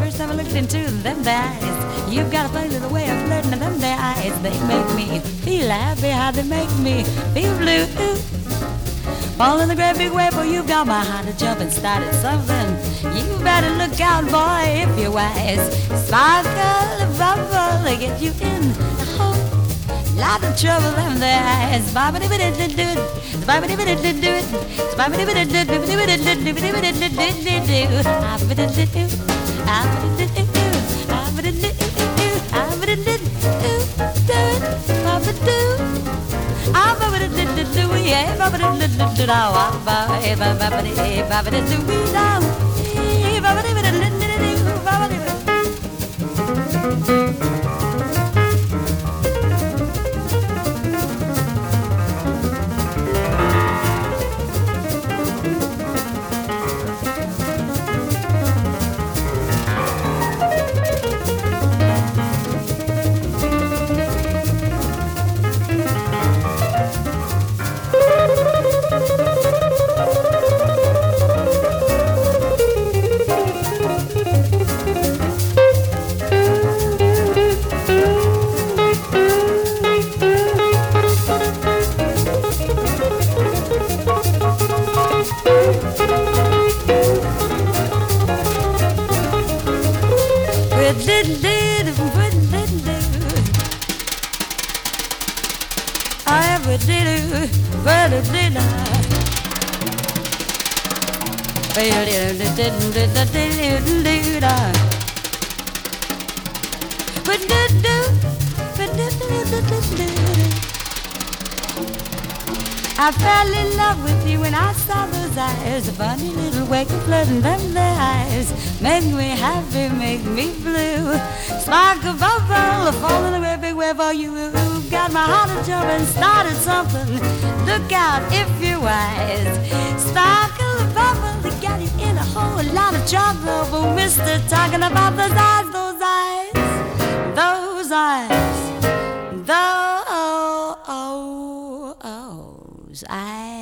first time I looked into them there eyes. You've got a funny little way of flirting them there eyes. They make me feel happy, how they make me feel blue. Fall in the great big wave, for you've got my heart to jump and started something. You better look out, boy, if you're wise. Sparkle, bubble, they get you in a whole lot of trouble, them there eyes. Bobbidi-bidi-do-do, bobbidi-bidi-do-do, bobbidi-bidi-do-do-do-do-do-do-do-do-do-do-do. Ah-bidi-do-do, ah-bidi-do-do, ah-bidi-do-do, ah-bidi-do-do-do, bobbidi-do. Ah, ba-ba-da-da-da-do, yeah, ba-ba-da-da-da-do, ba-ba-da-da-da-do, ba-ba-da-da-da-do, ba-ba-da-da-da-do. I fell in love with you when I saw those eyes. A funny little way of flirting them their eyes. Make me happy, make me blue. Sparkle bubble, fall in a great big wave for you. Got my heart a jumping, started something. Look out if you're wise. Sparkle bubble, they got you in a whole lot of trouble. But mister, talking about those eyes, those eyes, those eyes, those eyes.